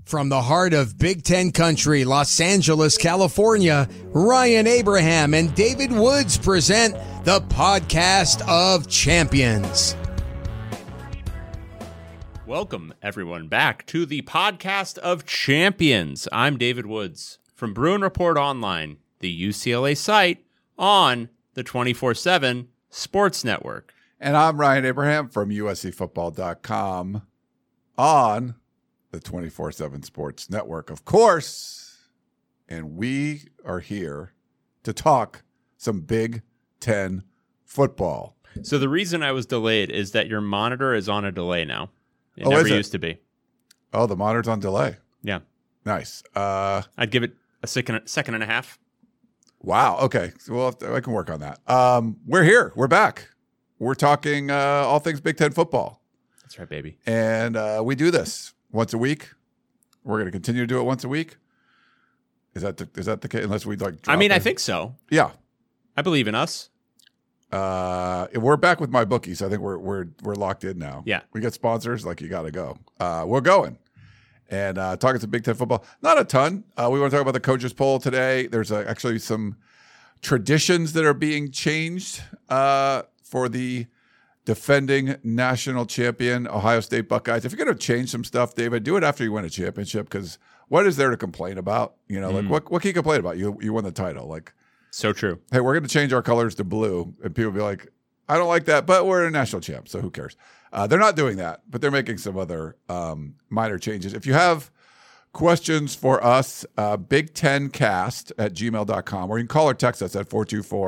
From the heart of Big Ten country, Los Angeles, California, Ryan Abraham and David Woods present the Podcast of Champions. Welcome, everyone, back to the Podcast of Champions. I'm David Woods from Bruin Report Online, the UCLA site on the 24/7 Sports Network. And I'm Ryan Abraham from USCFootball.com on the 24/7 Sports Network, of course. And we are here to talk some Big Ten football. So the reason I was delayed is that your monitor is on a delay now. It Oh, never is it? used to be. Oh, the monitor's on delay. Yeah. Nice. I'd give it a second and a half. Wow. Okay. So I can work on that. We're here. We're back. We're talking all things Big Ten football. That's right, baby. And we do this once a week. We're going to continue to do it once a week. Is that the case? Unless we drop I think so. Yeah. I believe in us. We're back with my bookies. I think we're locked in now. Yeah. We get sponsors. Like, you got to go. We're going and talking some Big Ten football. Not a ton. We want to talk about the coaches poll today. There's actually some traditions that are being changed for the defending national champion Ohio State Buckeyes. If you're going to change some stuff, David, do it after you win a championship, because what is there to complain about? You know, like what can you complain about? You won the title. Like, So true. hey, we're going to change our colors to blue, and people be like, I don't like that, but we're a national champ, so who cares? They're not doing that, but they're making some other minor changes. If you have questions for us, big10cast@gmail.com, or you can call or text us at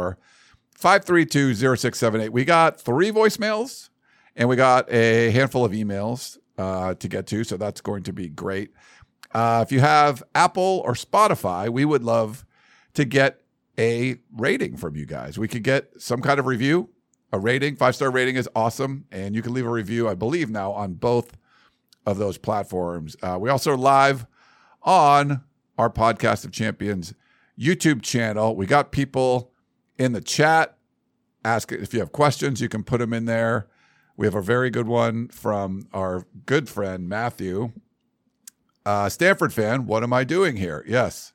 424-532-0678. We got 3 voicemails, and we got a handful of emails to get to, so that's going to be great. If you have Apple or Spotify, we would love to get a rating from you guys. We could get some kind of review, a rating. 5-star rating is awesome, and you can leave a review, I believe, now on both of those platforms. We also are live on our Podcast of Champions YouTube channel. We got people in the chat. Ask if you have questions, you can put them in there. We have a very good one from our good friend Matthew, Stanford fan. What am I doing here? Yes.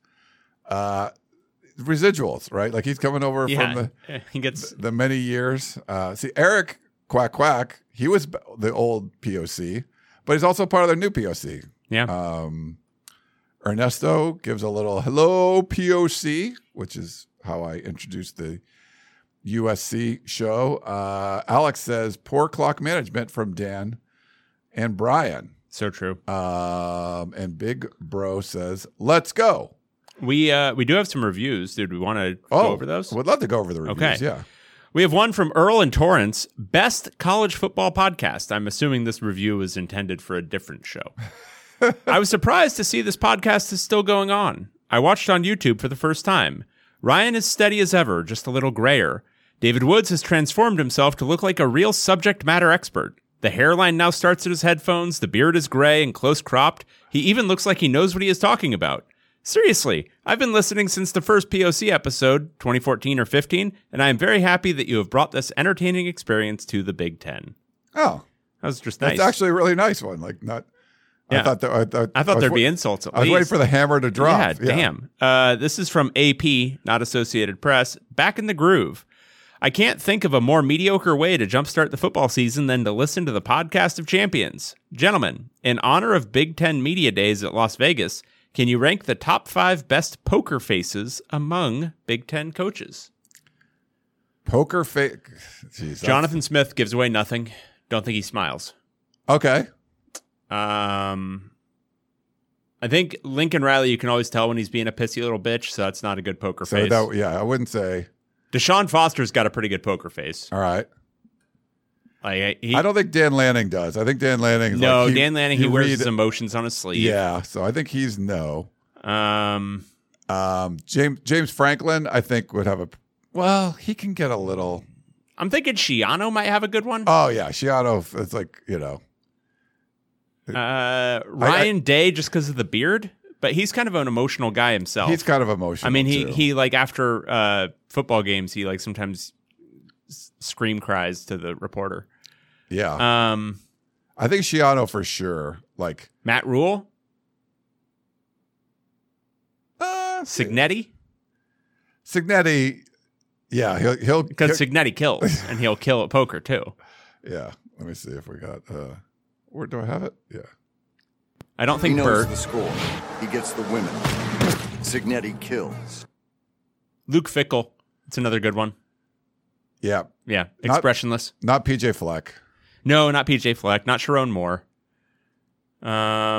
Residuals, right? Like, he's coming over from the many years. See, Eric Quack, he was the old POC, but he's also part of their new POC. Yeah. Ernesto gives a little hello POC, which is how I introduced the USC show. Alex says poor clock management from Dan and Brian. So true. And Big Bro says, let's go. We do have some reviews. Did we want to go over those? Would love to go over the reviews. Okay. Yeah. We have one from Earl and Torrance, best college football podcast. I'm assuming this review was intended for a different show. I was surprised to see this podcast is still going on. I watched on YouTube for the first time. Ryan is steady as ever, just a little grayer. David Woods has transformed himself to look like a real subject matter expert. The hairline now starts at his headphones, the beard is gray and close cropped. He even looks like he knows what he is talking about. Seriously, I've been listening since the first POC episode, 2014 or 15, and I am very happy that you have brought this entertaining experience to the Big Ten. Oh. That was just nice. That's actually a really nice one. Like, not... Yeah. I thought there'd be insults at least. I was waiting for the hammer to drop. Yeah, damn. This is from AP, not Associated Press. Back in the groove. I can't think of a more mediocre way to jumpstart the football season than to listen to the Podcast of Champions. Gentlemen, in honor of Big Ten Media Days at Las Vegas, can you rank the top 5 best poker faces among Big Ten coaches? Poker face. Jonathan Smith gives away nothing. Don't think he smiles. Okay. I think Lincoln Riley, you can always tell when he's being a pissy little bitch, so that's not a good poker face. I wouldn't say. Deshaun Foster's got a pretty good poker face. All right. I don't think Dan Lanning does. I think Dan Lanning. Dan Lanning, he wears his emotions on his sleeve. Yeah, so I think he's no. James Franklin, I think, would have a. Well, he can get a little. I'm thinking Schiano might have a good one. Oh yeah, Schiano. It's like, you know. Ryan Day, just because of the beard, but he's kind of an emotional guy himself. He's kind of emotional. I mean, he like after football games, he like sometimes scream cries to the reporter. Yeah. I think Schiano for sure. Like Matt Rule. Signetti? Signetti, yeah, he'll Because Signetti kills, and he'll kill at poker too. Yeah, let me see if we got. Where do I have it? Yeah, I don't He think knows Bert. the score. He gets the women. Signetti kills. Luke Fickle. It's another good one. yeah. Yeah, Not- expressionless. Not PJ Fleck. No, not PJ Fleck. Not Sharon Moore. Yeah,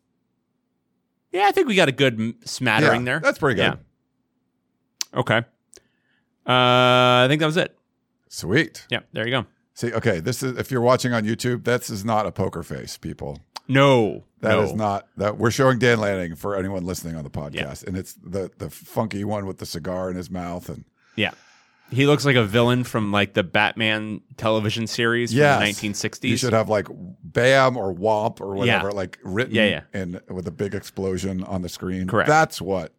I think we got a good smattering there. That's pretty good. Yeah. Okay. I think that was it. Sweet. Yeah, there you go. See, okay, this is if you're watching on YouTube, this is not a poker face, people. No, That is not that we're showing Dan Lanning for anyone listening on the podcast, and it's the funky one with the cigar in his mouth, and Yeah. He looks like a villain from like the Batman television series from Yes. the 1960s. you should have like BAM or WOMP or whatever, Yeah. like written Yeah. and with a big explosion on the screen. Correct. That's what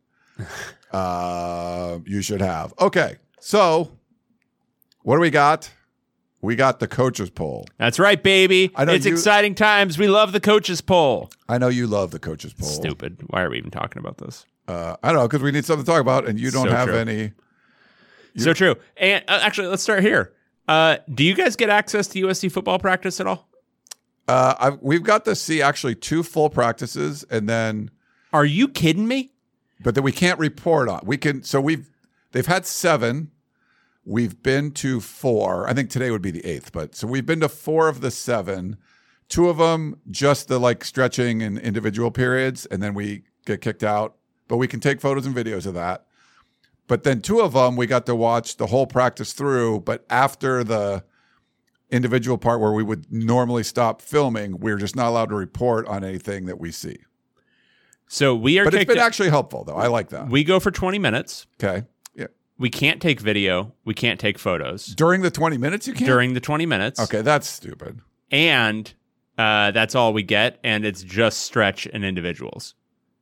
you should have. Okay, so what do we got? We got the coaches poll. That's right, baby. I know It's you- exciting times. We love the coaches poll. I know you love the coaches poll. Stupid. Why are we even talking about this? I don't know, because we need something to talk about, and you don't So have true. any. So true. And actually, let's start here. Do you guys get access to USC football practice at all? We've got to see actually 2 full practices, and then, Are you kidding me? but then we can't report on. We can. So they've had 7. We've been to 4. I think today would be the 8th, but so we've been to 4 of the 7. 2 of them just the like stretching and individual periods, and then we get kicked out. But we can take photos and videos of that. But then 2 of them, we got to watch the whole practice through. But after the individual part where we would normally stop filming, we're just not allowed to report on anything that we see. So we are But it's kicked been out. actually helpful, though. I like that. We go for 20 minutes. Okay. Yeah. We can't take video. We can't take photos During the 20 minutes, you can't? during the 20 minutes. Okay, that's stupid. And that's all we get. And it's just stretch and individuals.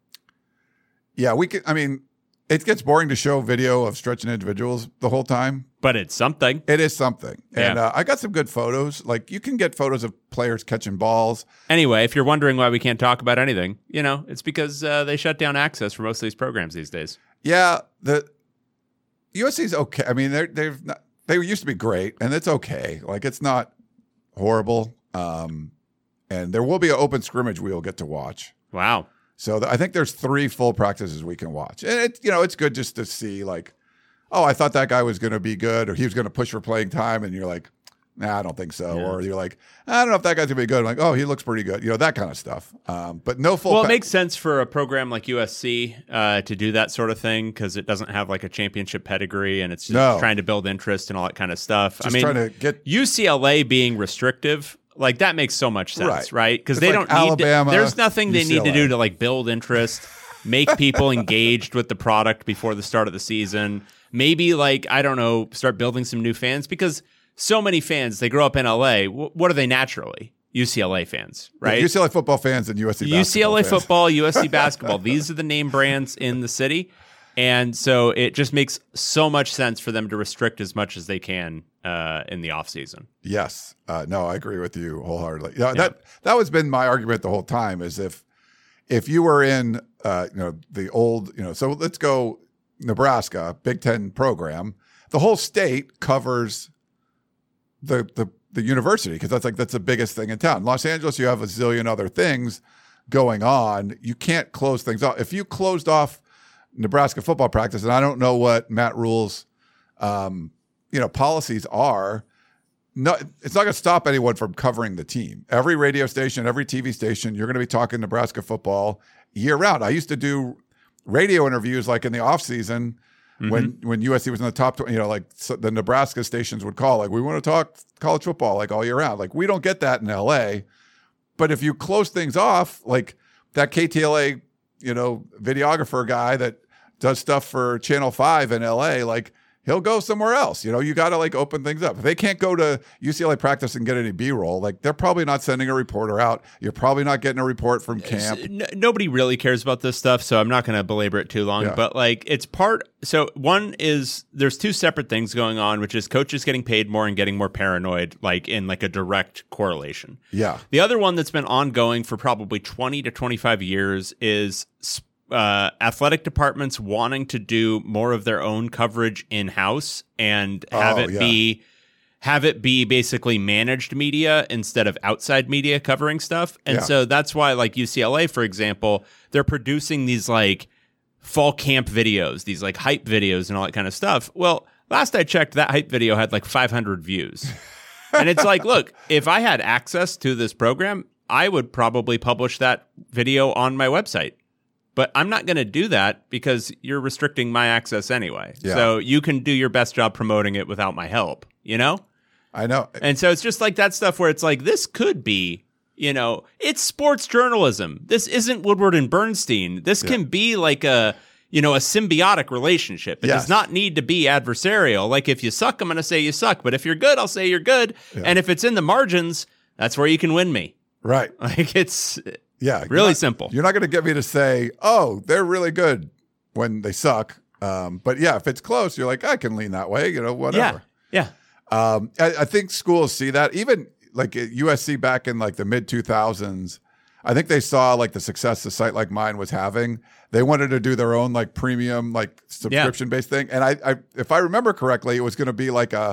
Yeah, we can. I mean, it gets boring to show video of stretching individuals the whole time. But it's something. It is something. And Yeah. I got some good photos. Like, you can get photos of players catching balls. Anyway, if you're wondering why we can't talk about anything, it's because they shut down access for most of these programs these days. Yeah, the USC's okay. I mean, they used to be great, and it's okay. Like, it's not horrible. And there will be an open scrimmage we'll get to watch. Wow. So I think there's 3 full practices we can watch. And it's good just to see, like, oh, I thought that guy was going to be good, or he was going to push for playing time, and you're like, nah, I don't think so. Yeah. Or you're like, I don't know if that guy's going to be good. I'm like, oh, he looks pretty good. That kind of stuff. But no full. Well, it makes sense for a program like USC to do that sort of thing because it doesn't have like a championship pedigree and it's just trying to build interest and all that kind of stuff. Just trying to get UCLA being restrictive. Like that makes so much sense, right? Because It's they like don't need Alabama, to, there's nothing they need to UCLA. do to like build interest, make people engaged with the product before the start of the season. Maybe like, I don't know, start building some new fans because so many fans, they grow up in LA. What are they naturally? UCLA fans, right? UCLA football fans and USC basketball UCLA fans. football, USC basketball. These are the name brands in the city. And so it just makes so much sense for them to restrict as much as they can in the offseason. Yes. No, I agree with you wholeheartedly. That was been my argument the whole time is if you were in the old, so let's go Nebraska, Big Ten program, the whole state covers the university because that's the biggest thing in town. Los Angeles, you have a zillion other things going on. You can't close things off. If you closed off Nebraska football practice, and I don't know what Matt Rule's policies are. No, it's not going to stop anyone from covering the team. Every radio station, every TV station, you're going to be talking Nebraska football year round. I used to do radio interviews like in the off season when USC was in the top 20, so the Nebraska stations would call like, we want to talk college football like all year round. Like we don't get that in LA, but if you close things off, like that KTLA, videographer guy that does stuff for Channel 5 in LA, like he'll go somewhere else. You got to like open things up. If they can't go to UCLA practice and get any B-roll, like they're probably not sending a reporter out. You're probably not getting a report from camp. Nobody really cares about this stuff, so I'm not going to belabor it too long. Yeah. But like it's part. So one is there's 2 separate things going on, which is coaches getting paid more and getting more paranoid, like in like a direct correlation. Yeah. The other one that's been ongoing for probably 20 to 25 years is athletic departments wanting to do more of their own coverage in-house and have it be basically managed media instead of outside media covering stuff. And so that's why, like UCLA, for example, they're producing these like fall camp videos, these like hype videos and all that kind of stuff. Well, last I checked, that hype video had like 500 views. And it's like, look, if I had access to this program, I would probably publish that video on my website. But I'm not going to do that because you're restricting my access anyway. Yeah. So you can do your best job promoting it without my help, you know? I know. And so it's just like that stuff where it's like, this could be, you know, it's sports journalism. This isn't Woodward and Bernstein. This can be like a symbiotic relationship. It does not need to be adversarial. Like if you suck, I'm going to say you suck. But if you're good, I'll say you're good. Yeah. And if it's in the margins, that's where you can win me. Right. Like it's really simple. You're not going to get me to say, oh, they're really good when they suck. But yeah, if it's close, you're like, I can lean that way, you know, whatever. Yeah. I think schools see that. Even like at USC back in like the mid 2000s, I think they saw like the success a site like mine was having. They wanted to do their own like premium, like subscription based thing. And I if I remember correctly, it was going to be like a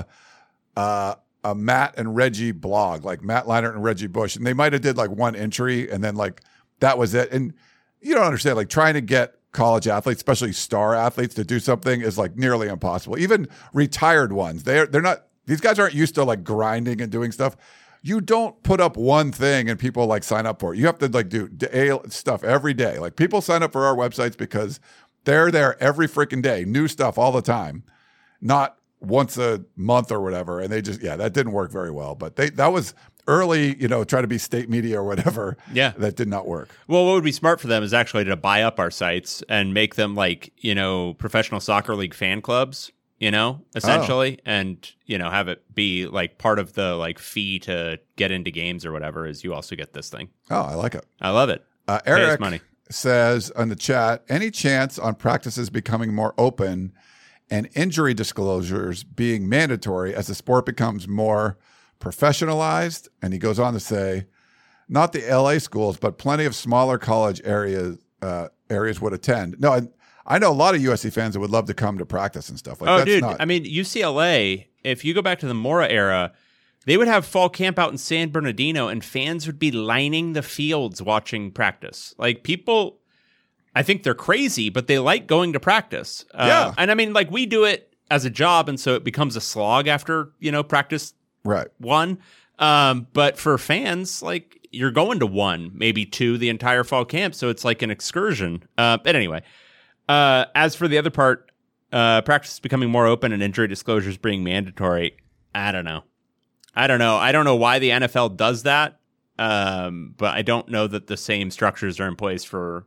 Matt and Reggie blog, like Matt Leinart and Reggie Bush. And they might have did like one entry and then like that was it. And you don't understand, like trying to get college athletes, especially star athletes, to do something is like nearly impossible. Even retired ones, they're not, these guys aren't used to like grinding and doing stuff. You don't put up one thing and people like sign up for it. You have to like do stuff every day. Like people sign up for our websites because they're there every freaking day, new stuff all the time, not once a month or whatever. And they just, that didn't work very well. But that was early, you know, try to be state media or whatever. Yeah. That did not work. Well, what would be smart for them is actually to buy up our sites and make them like, you know, professional soccer league fan clubs, you know, essentially, and, you know, have it be like part of the like fee to get into games or whatever is you also get this thing. Oh, I like it. I love it. Eric says on the chat, any chance on practices becoming more open and injury disclosures being mandatory as the sport becomes more professionalized? And he goes on to say, not the LA schools, but plenty of smaller college areas would attend. No, I know a lot of USC fans that would love to come to practice and stuff. Like, I mean, UCLA, if you go back to the Mora era, they would have fall camp out in San Bernardino and fans would be lining the fields watching practice. Like people, I think they're crazy, but they like going to practice. And I mean, like we do it as a job. And so it becomes a slog after, you know, practice one. But for fans, like you're going to one, maybe two, the entire fall camp. So it's like an excursion. But anyway, as for the other part, practice becoming more open and injury disclosures being mandatory. I don't know. I don't know why the NFL does that. But I don't know that the same structures are in place for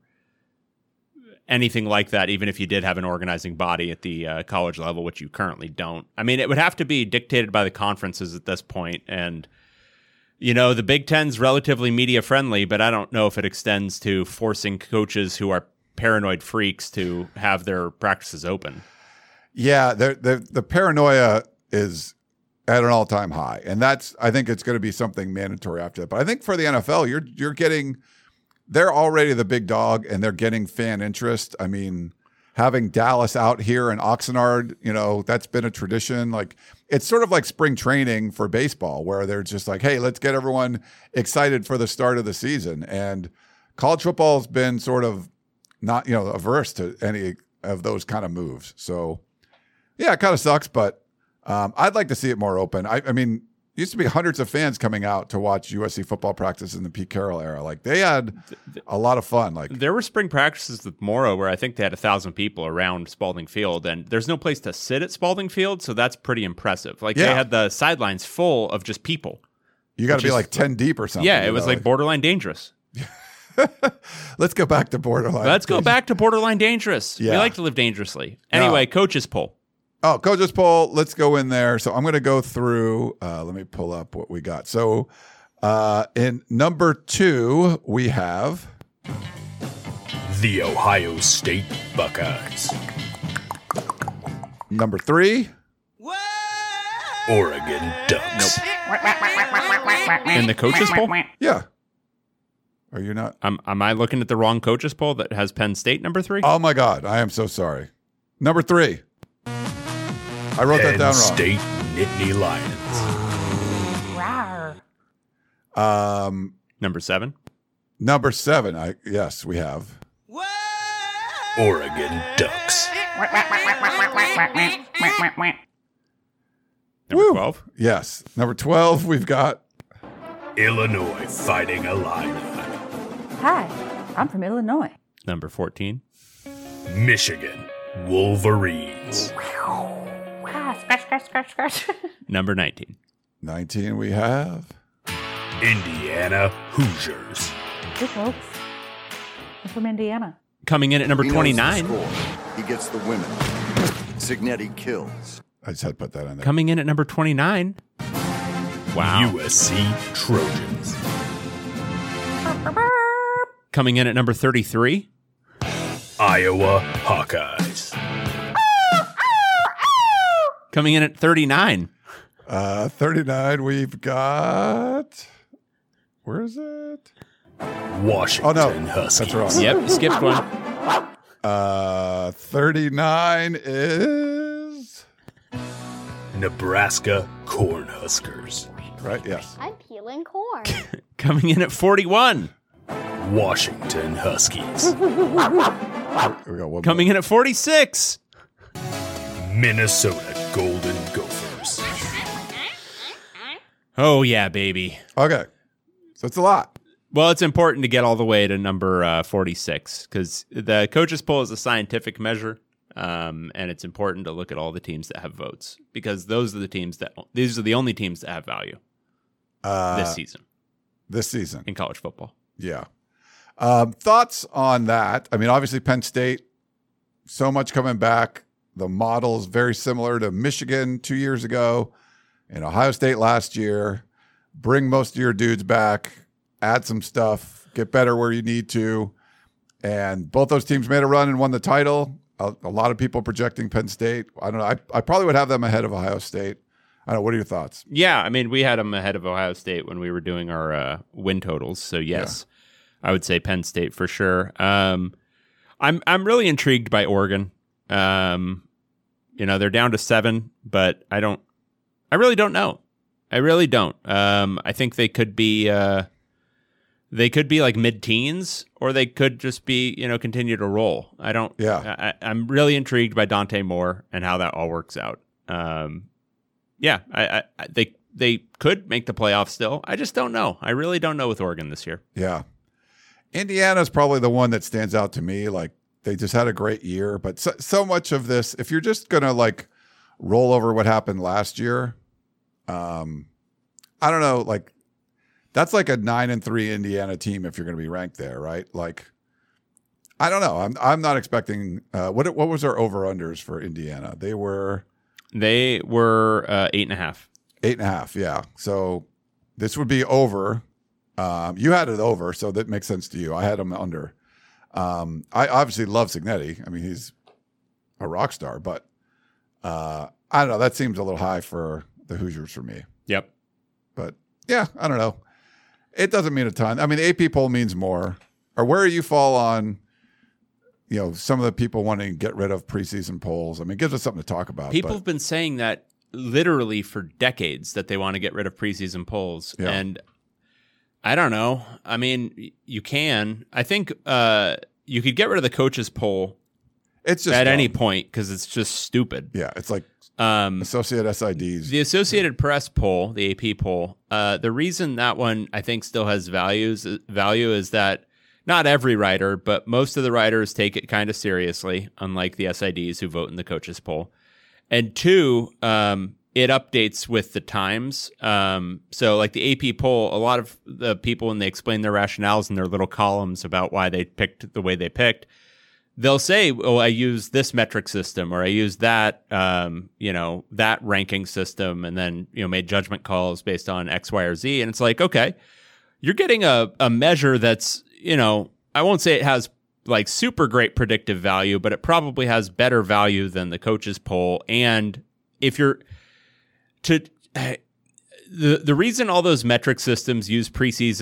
anything like that, even if you did have an organizing body at the college level, which you currently don't. I mean, it would have to be dictated by the conferences at this point. And, you know, the Big Ten's relatively media friendly, but I don't know if it extends to forcing coaches who are paranoid freaks to have their practices open. Yeah, the paranoia is at an all-time high. And I think it's going to be something mandatory after that. But I think for the NFL, you're getting, they're already the big dog and they're getting fan interest. I mean, having Dallas out here in Oxnard, you know, that's been a tradition. Like it's sort of like spring training for baseball where they're just like, hey, let's get everyone excited for the start of the season. And college football has been sort of not, you know, averse to any of those kind of moves. So yeah, it kind of sucks, but I'd like to see it more open. I mean, used to be hundreds of fans coming out to watch USC football practice in the Pete Carroll era. Like they had a lot of fun. Like there were spring practices with Mora where I think they had 1,000 people around Spalding Field, and there's no place to sit at Spalding Field, so that's pretty impressive. Like they had the sidelines full of just people. You got to be like 10 deep or something. Yeah, it was like borderline dangerous. Let's go back to borderline. Let's go back to borderline dangerous. Yeah. We like to live dangerously. Anyway, coaches poll. Oh, coaches poll. Let's go in there. So I'm going to go through. Let me pull up what we got. So in number 2, we have the Ohio State Buckeyes. Number 3, Oregon Ducks. In the coaches poll? Yeah. Are you not? Am I looking at the wrong coaches poll that has Penn State number 3? Oh my God, I am so sorry. Number 3. I wrote that Penn down wrong. State Nittany Lions. Number 7. Number 7. Yes, we have. Oregon Ducks. Number Woo. 12. Yes. Number 12, we've got. Illinois Fighting Illini. Hi, I'm from Illinois. Number 14. Michigan Wolverines. Scratch. Number 19. 19, we have. Indiana Hoosiers. Hey, folks. I'm from Indiana. Coming in at number He knows the 29. score. He gets the women. Signetti kills. I just had to put that in there. Coming in at number 29. Wow. USC Trojans. Coming in at number 33. Iowa Hawkeyes. Coming in at 39. 39, we've got. Where is it? Washington Oh, no. Huskies. That's wrong. Yep, skipped one. 39 is. Nebraska Cornhuskers. Right, yes. I'm peeling corn. Coming in at 41. Washington Huskies. We got one Coming in at 46. Minnesota Golden Gophers. Oh, yeah, baby. more. Okay. So it's a lot. Well, it's important to get all the way to number 46 because the coaches poll is a scientific measure, and it's important to look at all the teams that have votes because these are the only teams that have value this season This season. in college football. Yeah. Thoughts on that? I mean, obviously, Penn State, so much coming back. The model is very similar to Michigan 2 years ago and Ohio State last year. Bring most of your dudes back, add some stuff, get better where you need to. And both those teams made a run and won the title. A lot of people projecting Penn State. I don't know. I probably would have them ahead of Ohio State. I don't know. What are your thoughts? Yeah, I mean, we had them ahead of Ohio State when we were doing our win totals. So yes, I would say Penn State for sure. I'm really intrigued by Oregon. They're down to 7, but I really don't know. I really don't. I think they could be like mid-teens, or they could just be, continue to roll. I don't. Yeah. I'm really intrigued by Dante Moore and how that all works out. They could make the playoffs still. I just don't know. I really don't know with Oregon this year. Yeah. Indiana's probably the one that stands out to me. Like, they just had a great year, but so much of this, if you're just going to like roll over what happened last year, I don't know, like that's like a 9-3 Indiana team if you're going to be ranked there, right? Like, I don't know. I'm not expecting what was our over-unders for Indiana? They were 8.5. 8.5, yeah. So this would be over. You had it over, so that makes sense to you. I had them under. I obviously love Signetti. I mean, he's a rock star, but I don't know. That seems a little high for the Hoosiers for me. Yep. But yeah, I don't know. It doesn't mean a ton. I mean, the AP poll means more. Or where you fall on, some of the people wanting to get rid of preseason polls. I mean, it gives us something to talk about. People have been saying that literally for decades, that they want to get rid of preseason polls. Yeah. And I don't know. I mean, you can. I think you could get rid of the coaches poll it's just at dumb. any point because it's just stupid. Yeah, it's like Associated SIDs. The Associated Press poll, the AP poll, the reason that one I think still has value is that not every writer, but most of the writers take it kind of seriously, unlike the SIDs who vote in the coaches poll. And 2, it updates with the times. So like the AP poll, a lot of the people, when they explain their rationales in their little columns about why they picked the way they picked, they'll say, oh, I use this metric system, or I use that, that ranking system, and then, made judgment calls based on X, Y, or Z. And it's like, okay, you're getting a measure that's, I won't say it has like super great predictive value, but it probably has better value than the coaches poll. And if you're the reason all those metric systems use preseason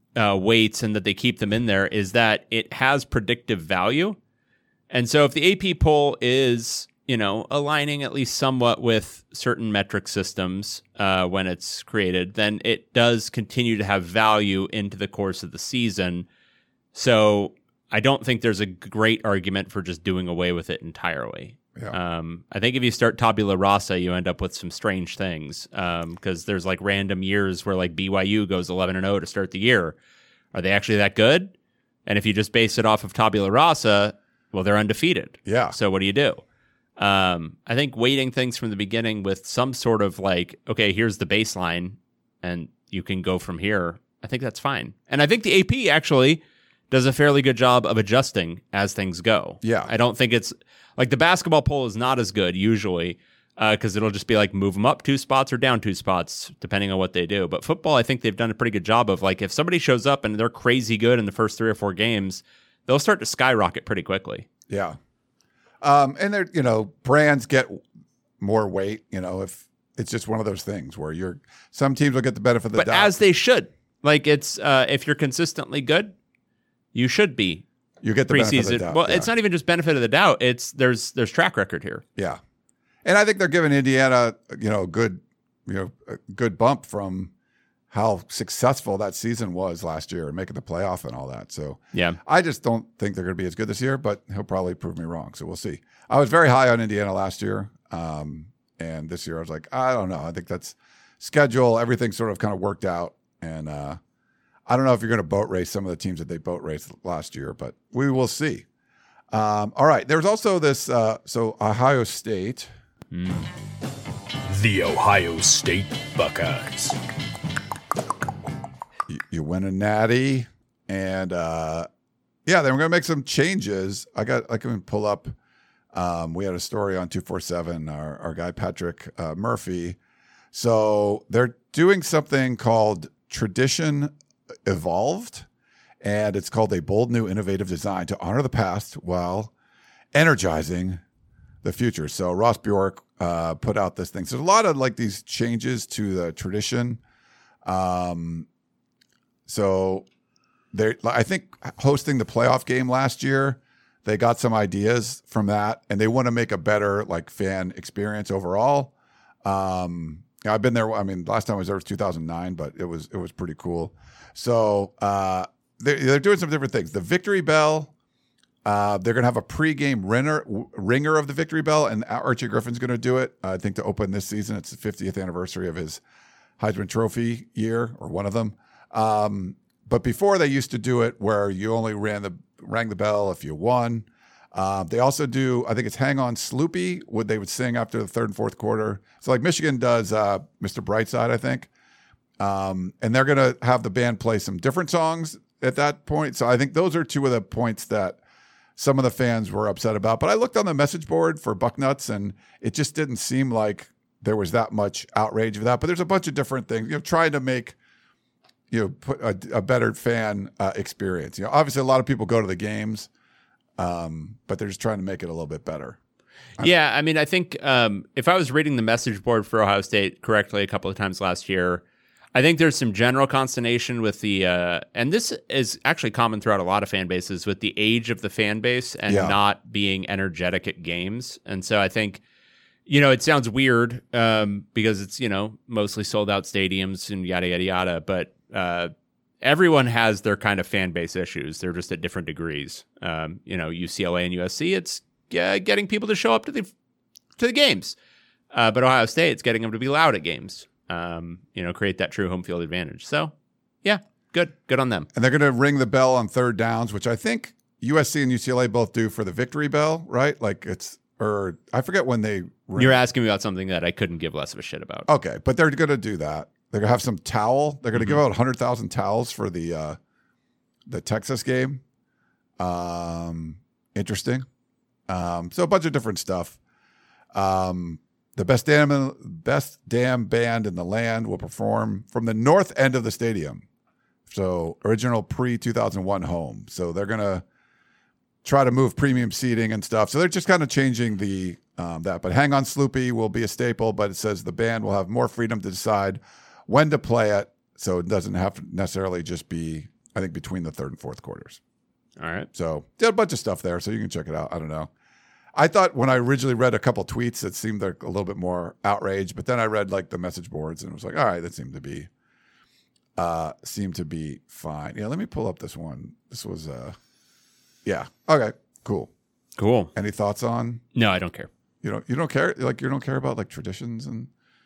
weights and that they keep them in there is that it has predictive value. And so if the AP poll is, aligning at least somewhat with certain metric systems when it's created, then it does continue to have value into the course of the season. So I don't think there's a great argument for just doing away with it entirely. Yeah. I think if you start tabula rasa, you end up with some strange things because there's like random years where like BYU goes 11-0 to start the year. Are they actually that good? And if you just base it off of tabula rasa, well, they're undefeated. Yeah. So what do you do? I think weighting things from the beginning with some sort of like, okay, here's the baseline and you can go from here. I think that's fine. And I think the AP actually does a fairly good job of adjusting as things go. Yeah. I don't think it's like the basketball poll is not as good usually because it'll just be like move them up 2 spots or down 2 spots depending on what they do. But football, I think they've done a pretty good job of like if somebody shows up and they're crazy good in the first 3 or 4 games, they'll start to skyrocket pretty quickly. Yeah. And they're, brands get more weight, if it's just one of those things where some teams will get the benefit of the doubt. But as they should. Like it's if you're consistently good, you should be. You get the benefit of the doubt. Well, It's not even just benefit of the doubt. It's there's track record here. Yeah. And I think they're giving Indiana, a good bump from how successful that season was last year and making the playoff and all that. So yeah, I just don't think they're going to be as good this year, but he'll probably prove me wrong. So we'll see. I was very high on Indiana last year. And this year I was like, I don't know. I think that's schedule. Everything sort of kind of worked out. And I don't know if you're going to boat race some of the teams that they boat raced last year, but we will see. All right. There's also this, so Ohio State. The Ohio State Buckeyes. You win a natty, and then we're going to make some changes. I can pull up. We had a story on 247, our guy Patrick Murphy. So they're doing something called Tradition Evolved, and it's called a bold new innovative design to honor the past while energizing the future. So Ross Bjork put out this thing. So there's a lot of like these changes to the tradition. So I think hosting the playoff game last year, they got some ideas from that, and they want to make a better like fan experience overall. I've been there. I mean, last time I was there was 2009, but it was pretty cool. So they're doing some different things. The Victory Bell, they're going to have a pregame ringer of the Victory Bell, and Archie Griffin's going to do it. I think to open this season. It's the 50th anniversary of his Heisman Trophy year, or one of them. But before they used to do it where you only rang the bell if you won. They also do, I think it's Hang On Sloopy, what they would sing after the third and fourth quarter. So like Michigan does Mr. Brightside, I think. And they're going to have the band play some different songs at that point. So I think those are two of the points that some of the fans were upset about. But I looked on the message board for Bucknuts, and it just didn't seem like there was that much outrage of that. But there's a bunch of different things, trying to make, put a better fan experience. Obviously a lot of people go to the games, but they're just trying to make it a little bit better. Yeah, I mean, I think if I was reading the message board for Ohio State correctly a couple of times last year, I think there's some general consternation with the, and this is actually common throughout a lot of fan bases, with the age of the fan base and not being energetic at games. And so I think, it sounds weird because it's, mostly sold out stadiums and yada, yada, yada. But everyone has their kind of fan base issues. They're just at different degrees. UCLA and USC, it's getting people to show up to the games. But Ohio State, it's getting them to be loud at games. Create that true home field advantage. So, yeah, good on them. And they're going to ring the bell on third downs, which I think USC and UCLA both do for the Victory Bell, right? Like I forget when they ring. You're asking me about something that I couldn't give less of a shit about. Okay, but they're going to do that. They're going to have some towel. They're going to give out 100,000 towels for the Texas game. Interesting. So a bunch of different stuff. The best damn band in the land will perform from the north end of the stadium. So original pre-2001 home. So they're going to try to move premium seating and stuff. So they're just kind of changing the that. But Hang On Sloopy will be a staple, but it says the band will have more freedom to decide when to play it. So it doesn't have to necessarily just be I think between the third and fourth quarters. All right. So did a bunch of stuff there, so you can check it out. I don't know. I thought when I originally read a couple tweets, it seemed like a little bit more outrage, but then I read like the message boards and it was like, all right, that seemed to be fine. Yeah, let me pull up this one. This was yeah. Okay, cool. Cool. Any thoughts on? No, I don't care. You don't care? Like you don't care about like traditions and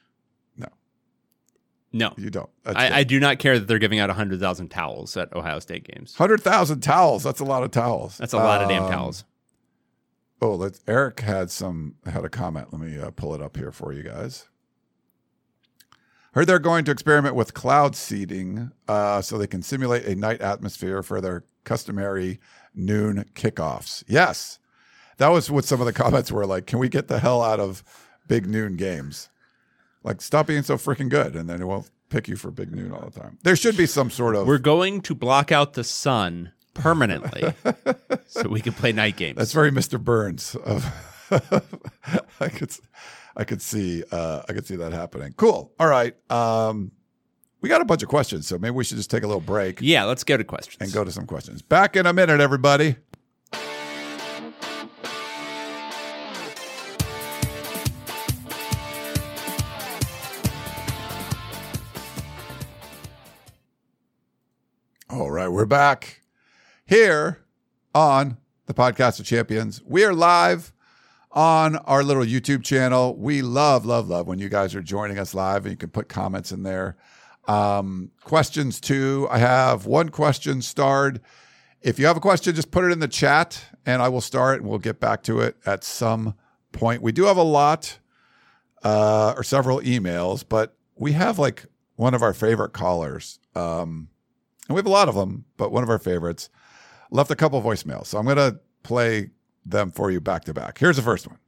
No. you don't. I do not care that they're giving out 100,000 towels at Ohio State games. 100,000 towels. That's a lot of towels. That's a lot of damn towels. Oh, Eric had a comment. Let me pull it up here for you guys. Heard they're going to experiment with cloud seeding so they can simulate a night atmosphere for their customary noon kickoffs. Yes. That was what some of the comments were like. Can we get the hell out of big noon games? Like, stop being so freaking good, and then it won't pick you for big noon all the time. There should be some sort of... We're going to block out the sun permanently so we can play night games. That's very Mr. Burns. I could see that happening. Cool. All right. We got a bunch of questions, so maybe we should just take a little break. Yeah, let's go to questions. And go to some questions. Back in a minute, everybody. All right, we're back here on the Podcast of Champions. We are live on our little YouTube channel. We love when you guys are joining us live, and you can put comments in there. Questions too. I have one question starred. If you have a question, just put it in the chat, and I will start, and we'll get back to it at some point. We do have a lot or several emails, but we have like one of our favorite callers. And we have a lot of them, but one of our favorites left a couple voicemails. So I'm going to play them for you back to back. Here's the first one.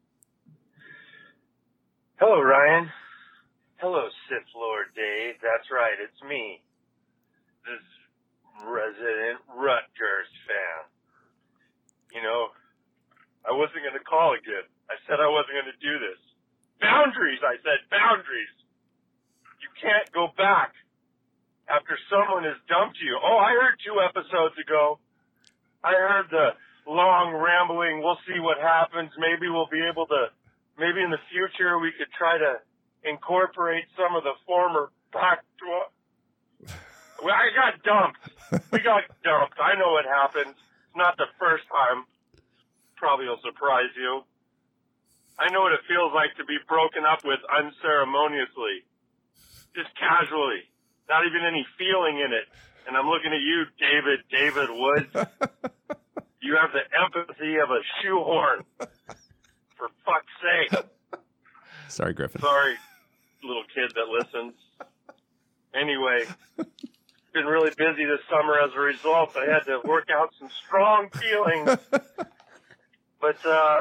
Hello, Ryan. Hello, Sith Lord Dave. That's right, it's me, this resident Rutgers fan. You know, I wasn't going to call again. I said I wasn't going to do this. Boundaries, I said, boundaries. You can't go back after someone has dumped you. Oh, I heard 2 episodes ago. I heard the long rambling, we'll see what happens. Maybe we'll be able to, maybe in the future we could try to incorporate some of the former back to... Well, I got dumped. We got dumped. I know what happened. It's not the first time. Probably will surprise you. I know what it feels like to be broken up with unceremoniously. Just casually. Not even any feeling in it. And I'm looking at you, David Woods. You have the empathy of a shoehorn. For fuck's sake. Sorry, Griffin. Sorry, little kid that listens. Anyway, been really busy this summer as a result. I had to work out some strong feelings. But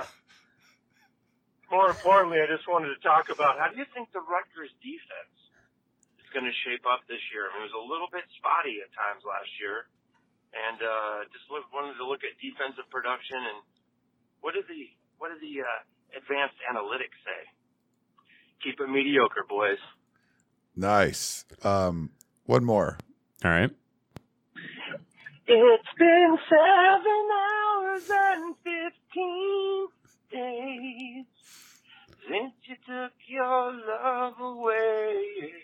more importantly, I just wanted to talk about, how do you think the Rutgers defense going to shape up this year? I mean, it was a little bit spotty at times last year, and wanted to look at defensive production and what do the advanced analytics say? Keep it mediocre, boys. Nice. One more. All right. It's been 7 hours and 15 days since you took your love away.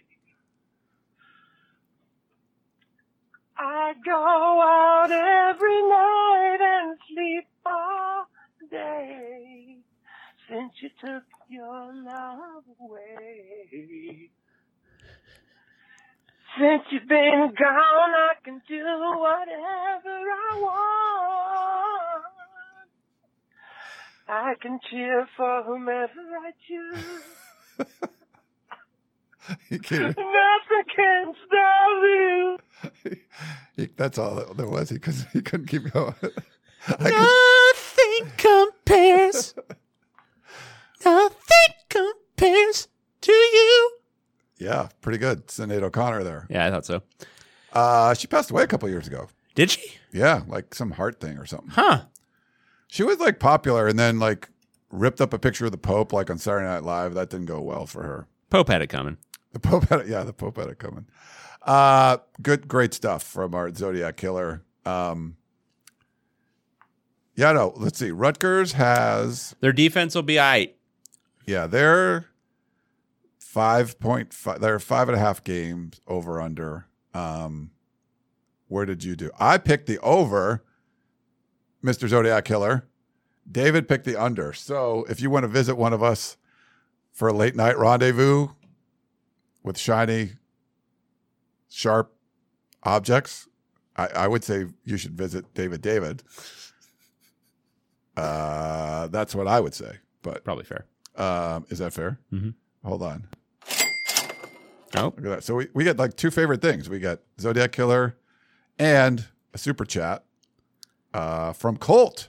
I go out every night and sleep all day since you took your love away. Since you've been gone, I can do whatever I want. I can cheer for whomever I choose. Nothing can stop you. That's all there was. He couldn't keep going. Nothing compares. Nothing compares to you. Yeah, pretty good. Sinead O'Connor there. Yeah, I thought so. She passed away a couple years ago. Did she? Yeah, like some heart thing or something. Huh. She was like popular and then like ripped up a picture of the Pope like on Saturday Night Live. That didn't go well for her. Pope had it coming. The Pope had it coming. Great stuff from our Zodiac Killer. Let's see. Rutgers has Their defense will be all right. Yeah, they're 5.5. They're 5.5 games over under. Where did you do? I picked the over, Mr. Zodiac Killer. David picked the under. So if you want to visit one of us for a late night rendezvous with shiny, sharp objects, I would say you should visit David. That's what I would say. But Probably fair. is that fair? Mm-hmm. Hold on. Oh, Look at that. So we get like two favorite things. We got Zodiac Killer and a super chat from Colt.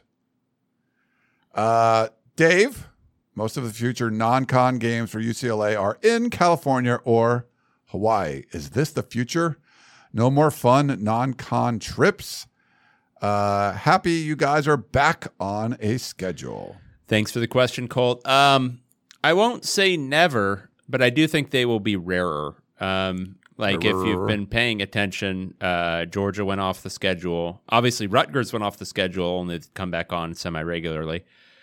Dave, most of the future non-con games for UCLA are in California or Hawaii. Is this the future? No more fun non-con trips. Happy you guys are back on a schedule. thanks for the question, Colt. I won't say never, but I do think they will be rarer. If you've been paying attention, Georgia went off the schedule. Obviously, Rutgers went off the schedule and they've come back on semi-regularly.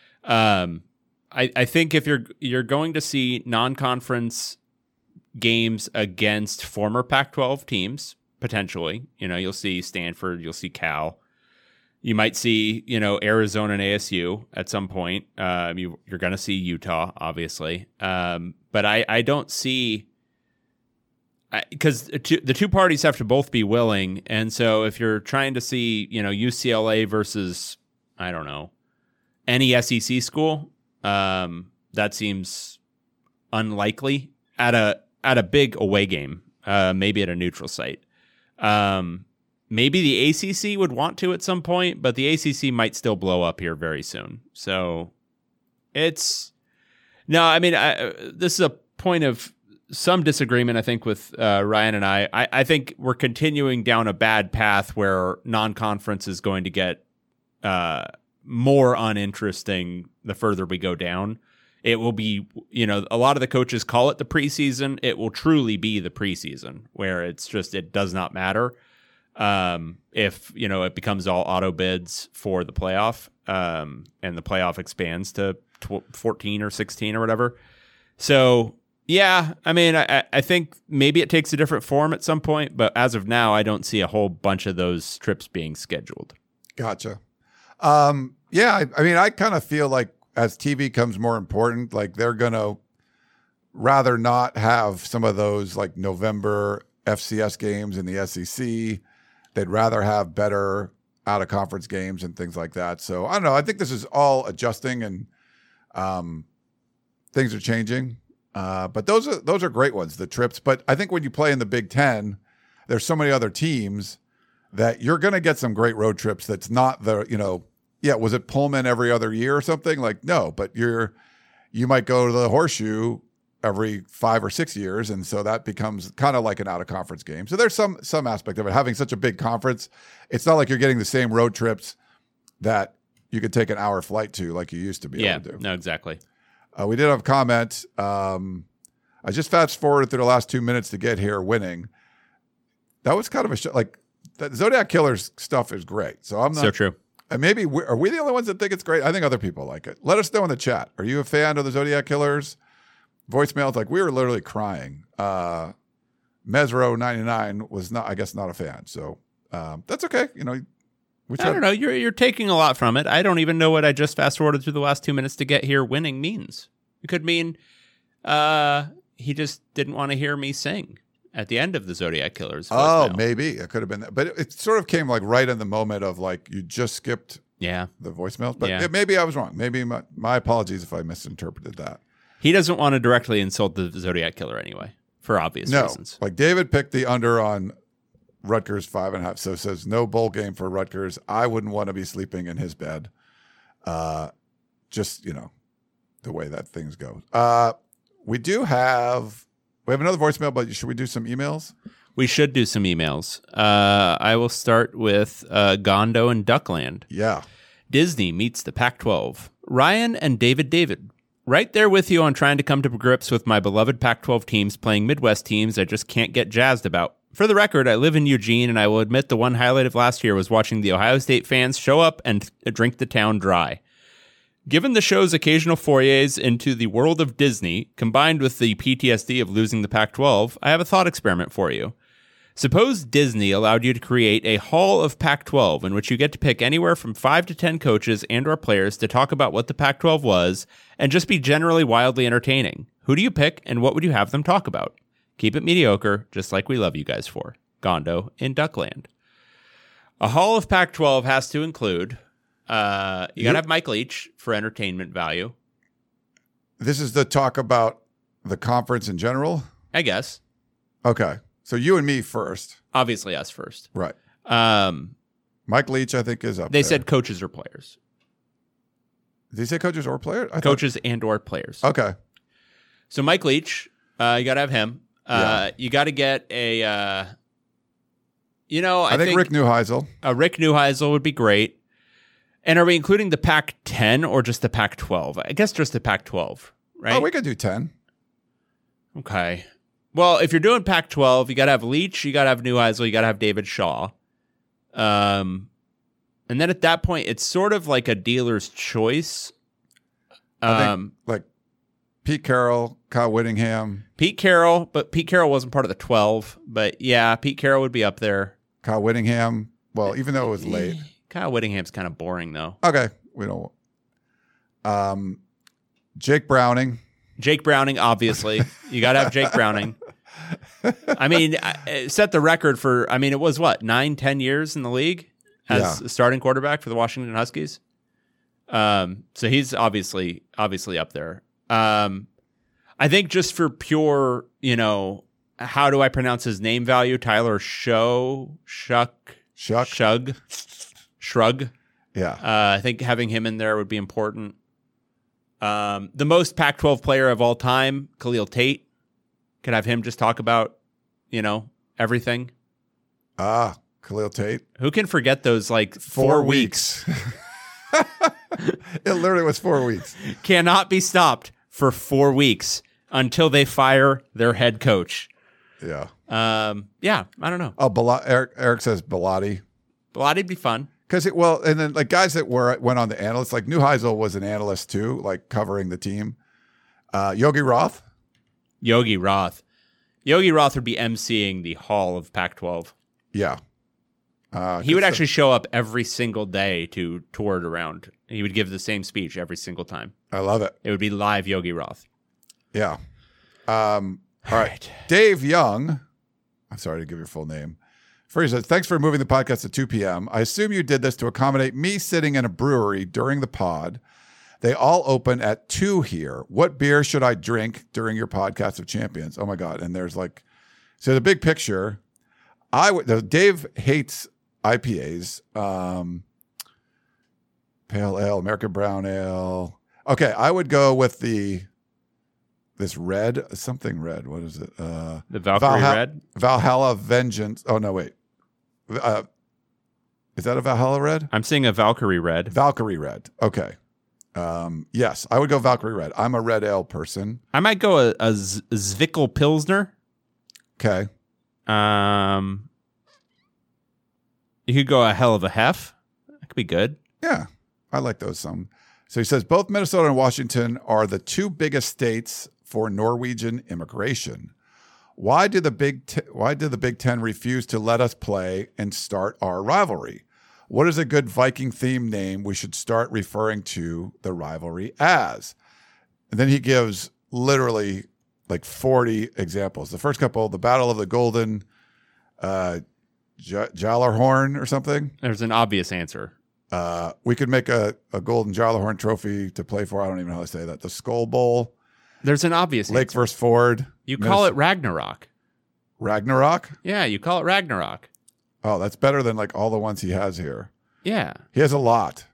I think if you're going to see non-conference games against former Pac-12 teams, potentially, you'll see Stanford, you'll see Cal. You might see, Arizona and ASU at some point. You're going to see Utah, obviously. But I don't see, because the two parties have to both be willing. And so if you're trying to see, UCLA versus, I don't know, any SEC school, that seems unlikely at a big away game, maybe at a neutral site. Maybe the ACC would want to at some point, but the ACC might still blow up here very soon. So this is a point of some disagreement, I think, with Ryan and I. I think we're continuing down a bad path where non-conference is going to get more uninteresting the further we go down. It will be, a lot of the coaches call it the preseason. It will truly be the preseason where it does not matter. If it becomes all auto bids for the playoff, and the playoff expands to 14 or 16 or whatever. So yeah, I think maybe it takes a different form at some point, but as of now, I don't see a whole bunch of those trips being scheduled. Gotcha. I kind of feel like as TV becomes more important, like they're going to rather not have some of those like November FCS games in the SEC. They'd rather have better out-of-conference games and things like that. So I don't know. I think this is all adjusting and things are changing. But those are great ones, the trips. But I think when you play in the Big Ten, there's so many other teams that you're going to get some great road trips. That's not was it Pullman every other year or something? Like, no, but you might go to the Horseshoe every 5 or 6 years. And so that becomes kind of like an out-of-conference game. So there's some aspect of it. Having such a big conference, it's not like you're getting the same road trips that you could take an hour flight to like you used to be able to do. No, exactly. We did have a comment. I just fast-forwarded through the last 2 minutes to get here winning. That was kind of a show. Like, the Zodiac Killer's stuff is great. So I'm not. So true. And maybe, are we the only ones that think it's great? I think other people like it. Let us know in the chat. Are you a fan of the Zodiac Killers? Voicemails, like we were literally crying. Mesro99 was not a fan. So that's okay. I don't know. You're taking a lot from it. I don't even know what I just fast forwarded through the last 2 minutes to get here winning means. It could mean he just didn't want to hear me sing at the end of the Zodiac Killers voicemail. Oh, maybe it could have been that. But it sort of came like right in the moment of like you just skipped the voicemails. But maybe I was wrong. Maybe my apologies if I misinterpreted that. He doesn't want to directly insult the Zodiac Killer anyway, for obvious reasons. Like David picked the under on Rutgers 5.5. So it says no bowl game for Rutgers. I wouldn't want to be sleeping in his bed. Just, the way that things go. We have another voicemail, but should we do some emails? We should do some emails. I will start with Gondo and Duckland. Yeah. Disney meets the Pac-12. Ryan and David. Right there with you on trying to come to grips with my beloved Pac-12 teams playing Midwest teams I just can't get jazzed about. For the record, I live in Eugene, and I will admit the one highlight of last year was watching the Ohio State fans show up and drink the town dry. Given the show's occasional forays into the world of Disney, combined with the PTSD of losing the Pac-12, I have a thought experiment for you. Suppose Disney allowed you to create a Hall of Pac-12 in which you get to pick anywhere from 5 to 10 coaches and or players to talk about what the Pac-12 was and just be generally wildly entertaining. Who do you pick, and what would you have them talk about? Keep it mediocre, just like we love you guys for. Gondo in Duckland. A Hall of Pac-12 has to include, you got to have Mike Leach for entertainment value. This is the talk about the conference in general? I guess. Okay. So you and me first. Obviously us first. Right. Mike Leach, I think, is up They there. said coaches or players. Did he say coaches or players? Coaches and or players. Okay. So Mike Leach, you got to have him. Yeah. You got to get a, I think Rick Neuheisel. Rick Neuheisel would be great. And are we including the Pac-10 or just the Pac-12? I guess just the Pac-12, right? Oh, we could do 10. Okay. Well, if you're doing Pac-12, you got to have Leach, you got to have Neuheisel, you got to have David Shaw. And then at that point, it's sort of like a dealer's choice. I think, like Pete Carroll, Kyle Whittingham. Pete Carroll, but Pete Carroll wasn't part of the 12. But yeah, Pete Carroll would be up there. Kyle Whittingham. Well, even though it was late. Kyle Whittingham's kind of boring, though. Okay. We don't. Jake Browning. Jake Browning, obviously. You got to have Jake Browning. I mean, set the record for, it was what, 9-10 years in the league as a starting quarterback for the Washington Huskies? So he's obviously up there. I think just for pure, how do I pronounce his name value? Tyler Shrug. Yeah. I think having him in there would be important. The most Pac-12 player of all time, Khalil Tate. Could have him just talk about, everything. Khalil Tate. Who can forget those 4 weeks? It literally was 4 weeks. Cannot be stopped for 4 weeks until they fire their head coach. Yeah. I don't know. Oh, Eric says Bilotti. Bilotti'd be fun. And then guys that went on the analysts, like Neuheisel was an analyst too, covering the team. Yogi Roth. Yogi Roth would be emceeing the Hall of Pac-12. Yeah. He would actually show up every single day to tour it around. He would give the same speech every single time. I love it. It would be live Yogi Roth. Yeah. All right. Dave Young. I'm sorry to give your full name. First, he says, thanks for moving the podcast to 2 p.m. I assume you did this to accommodate me sitting in a brewery during the pod. They all open at 2 here. What beer should I drink during your podcast of champions? Oh my God. And there's so the big picture, Dave hates IPAs, pale ale, American brown ale. Okay. I would go with this red, something red. What is it? The Valkyrie Red? Valhalla Vengeance. Oh no, wait. Is that a Valhalla Red? I'm seeing a Valkyrie Red. Valkyrie Red. Okay. Yes, I would go Valkyrie Red. I'm a red ale person. I might go a Zwickel Pilsner. Okay. You could go a Hell of a Hef. That could be good. Yeah, I like those some. So he says both Minnesota and Washington are the 2 biggest states for Norwegian immigration. Why did the Big Ten refuse to let us play and start our rivalry? What is a good Viking themed name we should start referring to the rivalry as? And then he gives literally 40 examples. The first couple, the Battle of the Golden Jallarhorn or something. There's an obvious answer. We could make a golden Jallarhorn trophy to play for. I don't even know how to say that. The Skull Bowl. There's an obvious Lake answer. versus Ford. You call it Ragnarok. Ragnarok? Yeah, you call it Ragnarok. Oh, that's better than all the ones he has here. Yeah. He has a lot.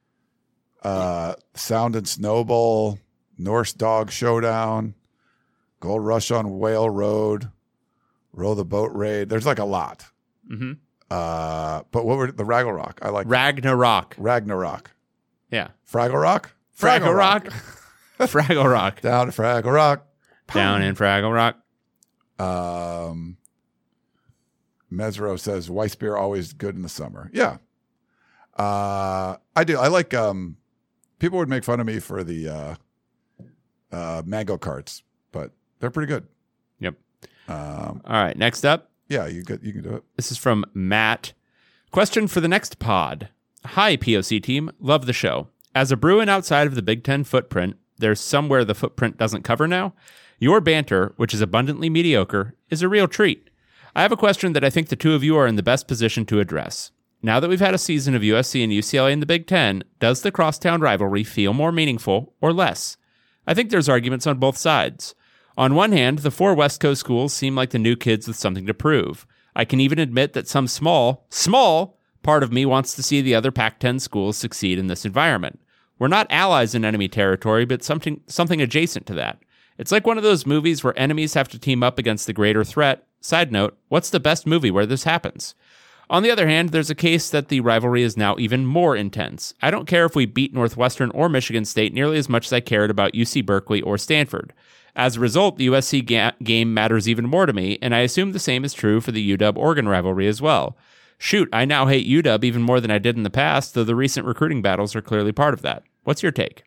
Sound and Snowball, Norse Dog Showdown, Gold Rush on Whale Road, Row the Boat Raid. There's a lot. Mm-hmm. But what were the Ragnarok? I like Ragnarok. Ragnarok. Yeah. Fraggle Rock? Fraggle Rock. Fraggle Rock. Down to Fraggle Rock. Down in Fraggle Rock. Mesro says Weiss beer always good in the summer. Yeah. I do. I like, people would make fun of me for the mango carts, but they're pretty good. Yep. All right. Next up. Yeah, you can do it. This is from Matt. Question for the next pod. Hi, POC team. Love the show. As a Bruin outside of the Big Ten footprint, there's somewhere the footprint doesn't cover now. Your banter, which is abundantly mediocre, is a real treat. I have a question that I think the two of you are in the best position to address. Now that we've had a season of USC and UCLA in the Big Ten, does the crosstown rivalry feel more meaningful or less? I think there's arguments on both sides. On one hand, the 4 West Coast schools seem like the new kids with something to prove. I can even admit that some small part of me wants to see the other Pac-10 schools succeed in this environment. We're not allies in enemy territory, but something adjacent to that. It's like one of those movies where enemies have to team up against the greater threat. Side note, what's the best movie where this happens? On the other hand, there's a case that the rivalry is now even more intense. I don't care if we beat Northwestern or Michigan State nearly as much as I cared about UC Berkeley or Stanford. As a result, the USC game matters even more to me, and I assume the same is true for the UW-Oregon rivalry as well. Shoot, I now hate UW even more than I did in the past, though the recent recruiting battles are clearly part of that. What's your take?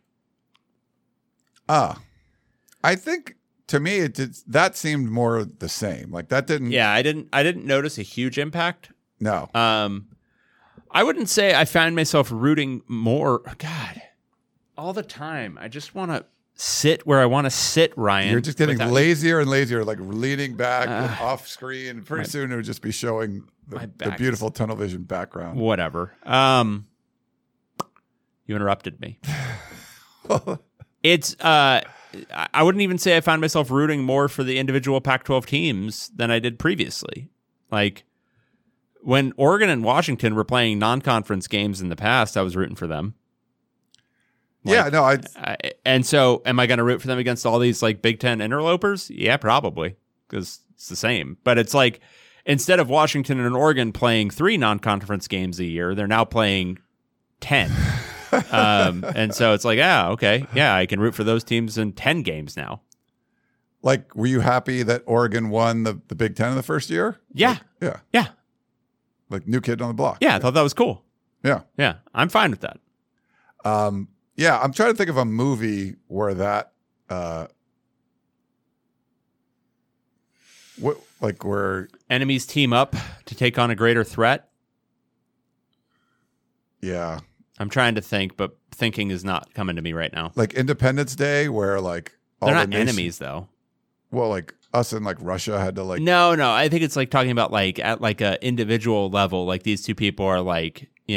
I think to me that seemed more the same. Like that didn't. Yeah, I didn't notice a huge impact. No. I wouldn't say I found myself rooting more. God, all the time. I just want to sit where I want to sit, Ryan. You're just getting lazier and lazier, like leaning back off screen. Pretty soon it would just be showing the beautiful tunnel vision background. Whatever. You interrupted me. It's I wouldn't even say I found myself rooting more for the individual Pac-12 teams than I did previously. Like when Oregon and Washington were playing non-conference games in the past, I was rooting for them. And so am I going to root for them against all these like Big Ten interlopers? Yeah, probably, because it's the same. But it's like instead of Washington and Oregon playing 3 non-conference games a year, they're now playing 10. And so it's like, okay. Yeah, I can root for those teams in 10 games now. Like, were you happy that Oregon won the Big Ten in the first year? Yeah. Yeah. Like new kid on the block. Yeah, I thought that was cool. Yeah. Yeah, I'm fine with that. Yeah, I'm trying to think of a movie where that, where enemies team up to take on a greater threat. Yeah. I'm trying to think, but thinking is not coming to me right now. Like Independence Day, where like all they're not the nations, enemies though. Well, like us and like Russia had to like. No. I think it's like talking about like at like a individual level. Like these two people are like they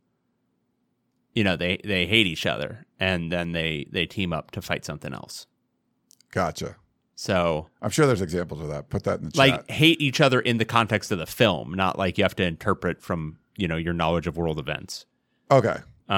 hate each other and then they team up to fight something else. Gotcha. So I'm sure there's examples of that. Put that in the chat. Like hate each other in the context of the film, not like you have to interpret from your knowledge of world events. Okay.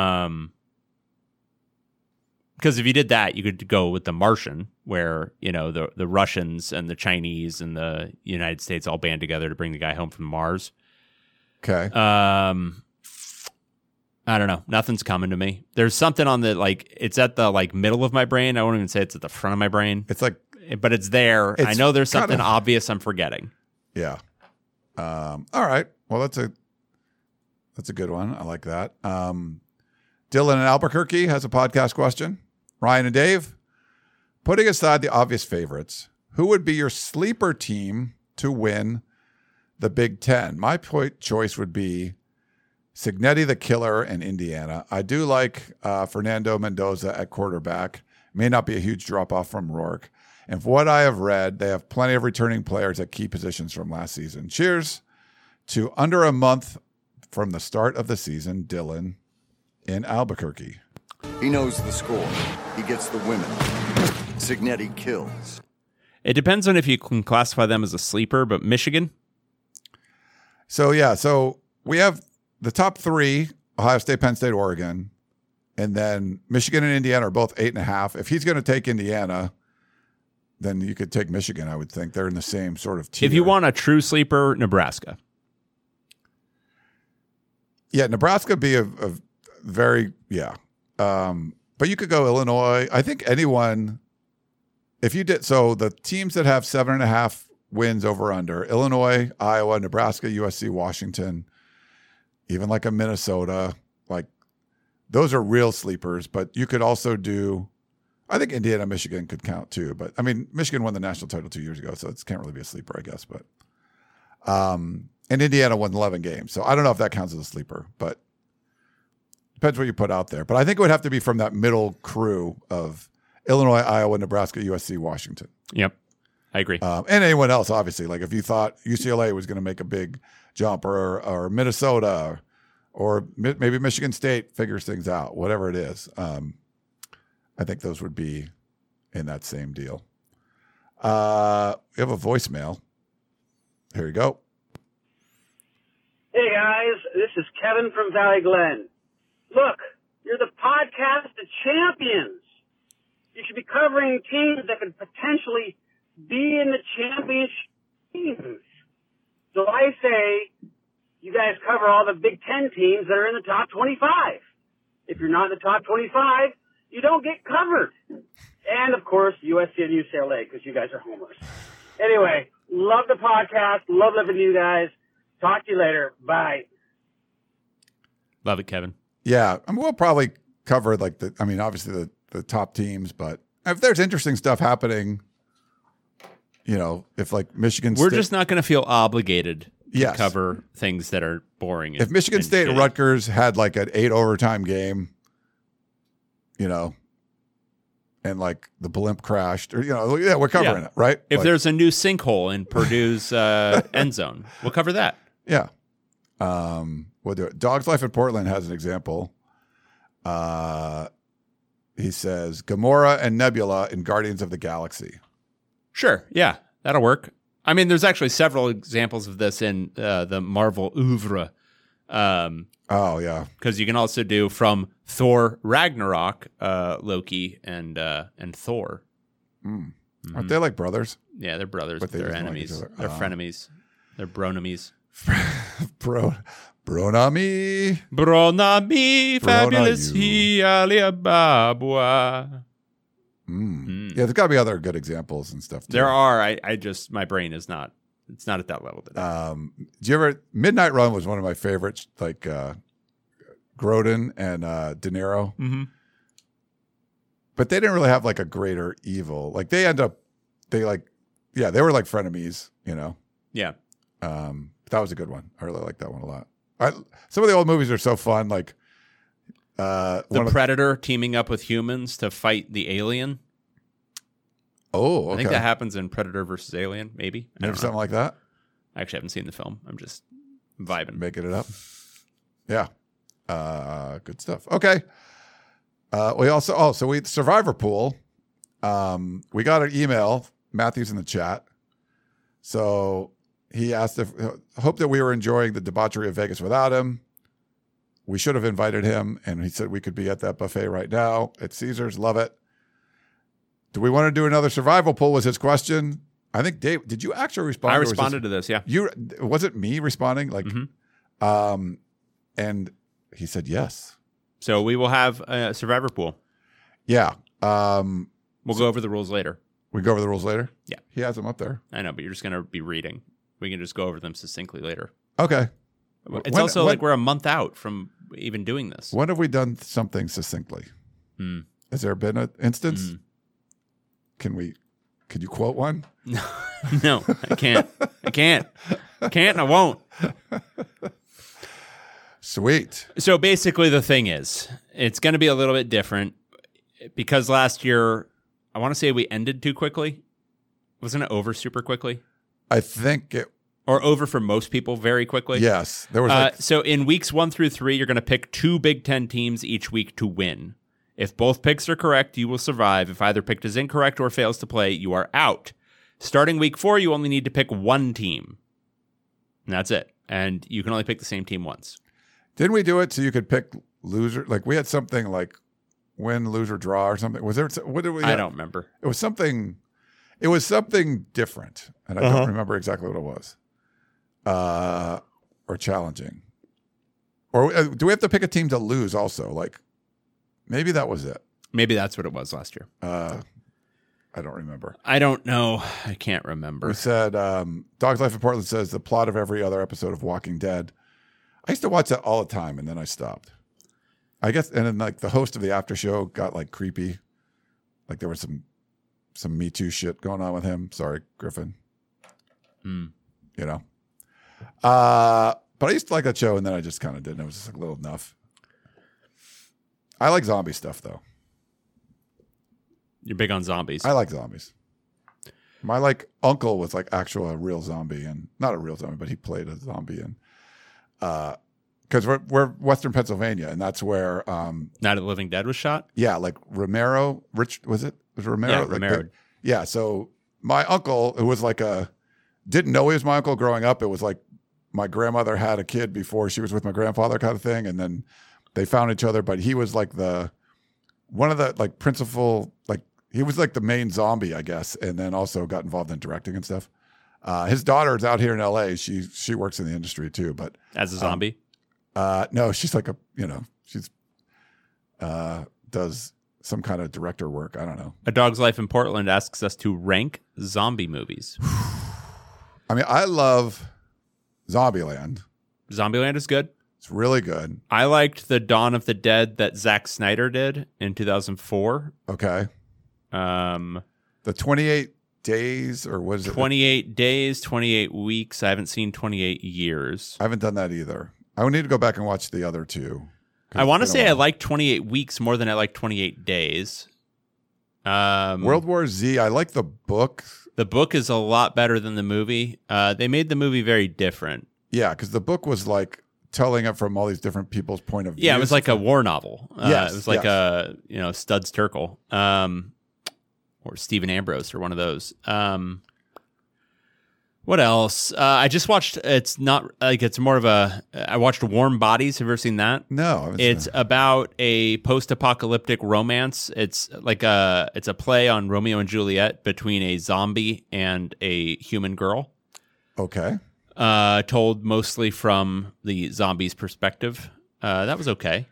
Because if you did that, you could go with The Martian, where the Russians and the Chinese and the United States all band together to bring the guy home from Mars. Okay. I don't know. Nothing's coming to me. There's something on the it's at the middle of my brain. I won't even say it's at the front of my brain. It's like, but it's there. I know there's something obvious I'm forgetting. Yeah. All right. Well, that's a good one. I like that. Dylan in Albuquerque has a podcast question. Ryan and Dave, putting aside the obvious favorites, who would be your sleeper team to win the Big Ten? My choice would be Cignetti the Killer in Indiana. I do like Fernando Mendoza at quarterback. May not be a huge drop-off from Rourke. And from what I have read, they have plenty of returning players at key positions from last season. Cheers to under a month from the start of the season, Dylan in Albuquerque. He knows the score. He gets the women. Cignetti kills. It depends on if you can classify them as a sleeper, but Michigan? So we have the top 3, Ohio State, Penn State, Oregon, and then Michigan and Indiana are both 8.5. If he's going to take Indiana, then you could take Michigan, I would think. They're in the same sort of tier. If you want a true sleeper, Nebraska. Yeah, Nebraska would be a very, yeah. But you could go Illinois. I think anyone, if you did, so the teams that have 7.5 wins over under. Illinois, Iowa, Nebraska, USC, Washington, even like a Minnesota. Like those are real sleepers, but you could also do, I think Indiana, Michigan could count too. But I mean, Michigan won the national title 2 years ago, so it can't really be a sleeper, I guess. But and Indiana won 11 games. So I don't know if that counts as a sleeper, but depends what you put out there. But I think it would have to be from that middle crew of Illinois, Iowa, Nebraska, USC, Washington. Yep. I agree. And anyone else, obviously. Like if you thought UCLA was going to make a big jump or Minnesota or maybe Michigan State figures things out, whatever it is. I think those would be in that same deal. We have a voicemail. Here you go. Hey guys, this is Kevin from Valley Glen. Look, you're the podcast of champions. You should be covering teams that could potentially be in the championship teams. So I say you guys cover all the Big Ten teams that are in the top 25. If you're not in the top 25, you don't get covered. And of course, USC and UCLA, because you guys are homers. Anyway, love the podcast. Love living to you guys. Talk to you later. Bye. Love it, Kevin. Yeah. I mean, we'll probably cover obviously the top teams, but if there's interesting stuff happening, if like Michigan We're State, just not going to feel obligated to Yes. cover things that are boring. if Michigan State and shitty. Rutgers had like an 8 overtime game, and like the blimp crashed, or we're covering Yeah. it, right? If Like, there's a new sinkhole in Purdue's end zone, we'll cover that. yeah, we'll do it. Dog's Life in Portland has an example. He says Gamora and Nebula in Guardians of the Galaxy. Sure. Yeah, that'll work. I mean, there's actually several examples of this in the Marvel oeuvre. Oh yeah, Because you can also do from Thor Ragnarok, Loki and Thor. aren't they like brothers? Yeah, they're brothers, But but they they're just like enemies. each other. They're frenemies. They're bronemies. Bronami. Bronami, fabulous you. he Alibaba. Yeah, there's got to be other good examples and stuff too. There are. I just, my brain is not, it's not at that level today. Do you ever? Midnight Run was one of my favorites. Like Grodin and De Niro. Mm-hmm. But they didn't really have like a greater evil. Like they were like frenemies. Yeah. That was a good one. I really like that one a lot. Some of the old movies are so fun. Like The Predator teaming up with humans to fight the alien. Oh, okay. I think that happens in Predator versus Alien, maybe. I Maybe don't know. something like that. I actually haven't seen the film. I'm just vibing. Making it up. Yeah. Good stuff. Okay. We also, we Survivor Pool. We got an email. Matthew's in the chat. So he asked hope that we were enjoying the debauchery of Vegas without him. We should have invited him, and he said we could be at that buffet right now at Caesars. Love it. Do we want to do another survival poll? Was his question. I think Dave, did you actually respond? I responded to this, yeah. Was it me responding? Like, Mm-hmm. and he said yes. So we will have a Survivor Pool. Yeah. We'll go over the rules later. We go over the rules later? Yeah. He has them up there. I know, but you're just going to be reading. We can just go over them succinctly later. Okay. It's also like we're a month out from even doing this. When have we done something succinctly? Has there been an instance? Could you quote one? No, I can't. I can't and I won't. Sweet. So basically the thing is, it's going to be a little bit different because last year, I want to say we ended too quickly. Wasn't it over super quickly? I think it. Or over for most people very quickly? Yes. There was so in weeks 1 through 3, you're going to pick 2 Big Ten teams each week to win. If both picks are correct, you will survive. If either pick is incorrect or fails to play, you are out. Starting week 4, you only need to pick 1 team. And that's it. And you can only pick the same team once. Didn't we do it so you could pick loser? Like we had something like win, lose, or draw or something. Was there? What did we? I don't remember. It was something. It was something different, and I don't remember exactly what it was. Or challenging. Or do we have to pick a team to lose also? Like maybe that was it. Maybe that's what it was last year. I don't remember. I don't know. I can't remember. We said Dog's Life in Portland says the plot of every other episode of Walking Dead. I used to watch that all the time, and then I stopped. I guess, and then like the host of the after show got like creepy. Like there was some Me Too shit going on with him. Sorry, Griffin. You know. But I used to like that show, and then I just kind of didn't. It was just like a little enough. I like zombie stuff, though. You're big on zombies. I like zombies. My like uncle was like a real zombie, and not a real zombie, but he played a zombie, and because we're Western Pennsylvania, and that's where Night of the Living Dead was shot. Yeah, like Romero. Was it Romero? Yeah, like Romero. Yeah. So my uncle, who was like didn't know he was my uncle growing up. It was like my grandmother had a kid before she was with my grandfather, kind of thing, and then they found each other. But he was like one of the like principal, like he was like the main zombie, I guess, and then also got involved in directing and stuff. His daughter's out here in LA. She works in the industry too, but As a zombie? no, she's like she's does some kind of director work. I don't know. A Dog's Life in Portland asks us to rank zombie movies. I mean, I love Zombieland. Zombieland is good. It's really good. I liked the Dawn of the Dead that Zack Snyder did in 2004. Okay. The 28 days, or what is it? 28 days, 28 weeks. I haven't seen 28 years. I haven't done that either. I would need to go back and watch the other two. I want to say I like 28 weeks more than I like 28 days. World War Z, I like the book. The book is a lot better than the movie. They made the movie very different. Yeah, because the book was like telling it from all these different people's point of view. Yeah, it was like a war novel. Yes, it was like Studs Terkel, or Stephen Ambrose, or one of those. What else? I just watched. It's not like it's more of a. I watched Warm Bodies. Have you ever seen that? No, I haven't It's seen about a post-apocalyptic romance. It's like it's a play on Romeo and Juliet between a zombie and a human girl. Okay. Told mostly from the zombie's perspective. That was okay.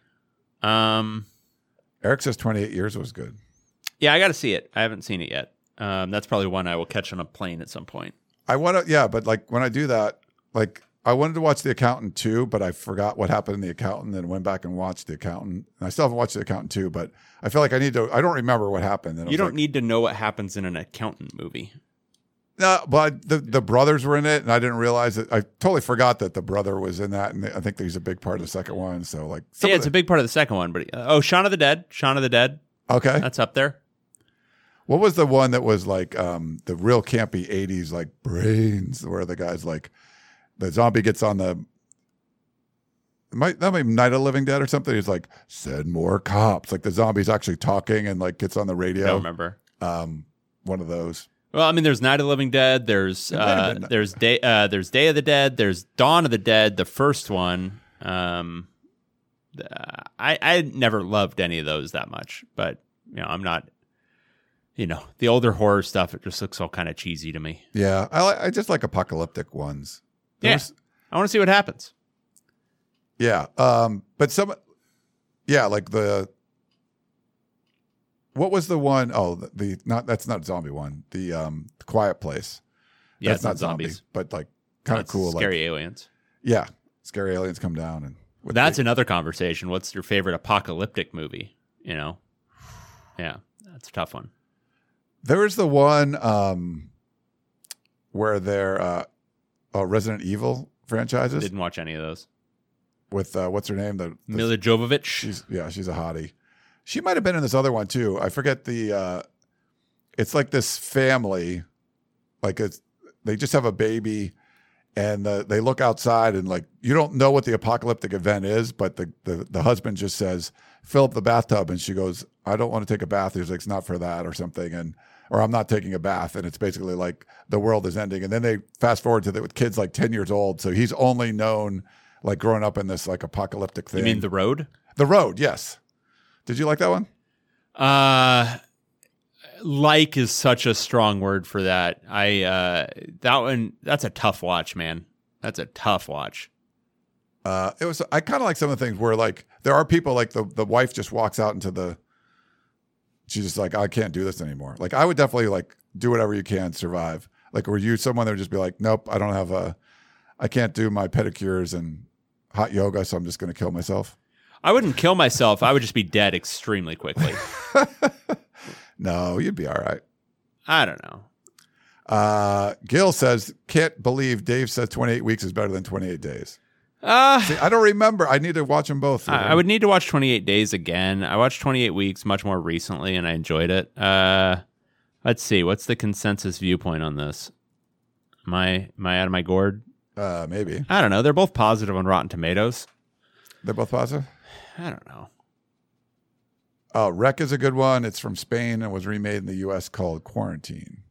Eric says 28 years was good. Yeah, I got to see it. I haven't seen it yet. That's probably one I will catch on a plane at some point. I want to, yeah, but like when I do that, like I wanted to watch The Accountant too, but I forgot what happened in The Accountant, and went back and watched The Accountant. And I still haven't watched The Accountant too, but I feel like I need to. I don't remember what happened. And You don't need to know what happens in an accountant movie. No, but the brothers were in it, and I didn't realize it. I totally forgot that the brother was in that, and I think he's a big part of the second one. So like, Yeah, it's a big part of the second one. But Shaun of the Dead. Shaun of the Dead. Okay, That's up there. what was the one that was like the real campy 80s like Brains, where the guy's like the zombie gets on that might be Night of the Living Dead or something. He's like, send more cops. Like the zombie's actually talking and like gets on the radio. I don't remember. One of those. Well, I mean, there's Night of the Living Dead. There's Day of the Dead. There's Dawn of the Dead, the first one. I never loved any of those that much, but I'm not. The older horror stuff, it just looks all kind of cheesy to me. Yeah, I just like apocalyptic ones. I want to see what happens. Yeah, but like what was the one? Oh, that's not zombie one. The Quiet Place. Yeah, that's it's not zombies, but like kind of cool. Scary aliens. Yeah, scary aliens come down and. That's another conversation. What's your favorite apocalyptic movie? Yeah, that's a tough one. There is the one where they're Resident Evil franchises. Didn't watch any of those. With what's her name? Mila Jovovich. She's a hottie. She might have been in this other one too. I forget the. It's like this family, like they just have a baby, and they look outside and like you don't know what the apocalyptic event is, but the husband just says, "Fill up the bathtub," and she goes, "I don't want to take a bath." He's like, "It's not for that," or something, or I'm not taking a bath, and it's basically like the world is ending. And then they fast forward to with kids like 10 years old, so he's only known like growing up in this like apocalyptic thing. You mean The Road? The Road, yes. Did you like that one? Like is such a strong word for that. That one, that's a tough watch, man. That's a tough watch. I kind of like some of the things where like there are people like the wife just walks out into she's just like, I can't do this anymore. Like, I would definitely like do whatever you can, survive. Like, were you someone that would just be like, nope, I can't do my pedicures and hot yoga, so I'm just going to kill myself? I wouldn't kill myself. I would just be dead extremely quickly. No, you'd be all right. I don't know. Gil says, can't believe Dave says 28 weeks is better than 28 days. See, Uh, I don't remember. I need to watch them both. I would need to watch 28 Days again. I watched 28 Weeks much more recently, and I enjoyed it. Let's see. What's the consensus viewpoint on this? Am I out of my gourd? Maybe. I don't know. They're both positive on Rotten Tomatoes. They're both positive? I don't know. Wreck is a good one. It's from Spain and was remade in the U.S. called Quarantine.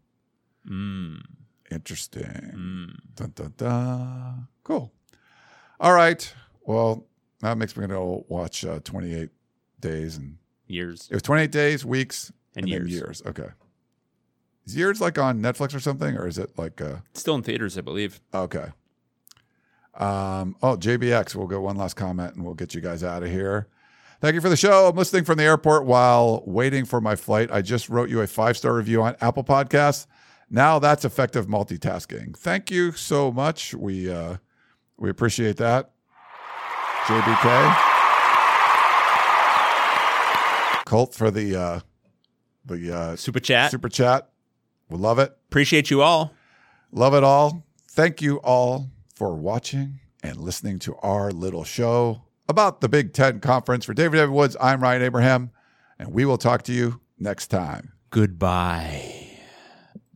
Interesting. Dun, dun, dun. Cool. All right. Well, that makes me go watch 28 Days and Years. It was 28 days, weeks, And then years. years. Okay. Is years like on Netflix or something, or is it like Still in theaters, I believe. okay. JBX, we'll go one last comment and we'll get you guys out of here. Thank you for the show. I'm listening from the airport while waiting for my flight. I just wrote you a 5-star review on Apple Podcasts. Now that's effective multitasking. Thank you so much. We appreciate that. JBK. Colt for the Super chat. super chat. We love it. Appreciate you all. Love it all. Thank you all for watching and listening to our little show about the Big Ten Conference. For David Woods, I'm Ryan Abraham, and we will talk to you next time. Goodbye.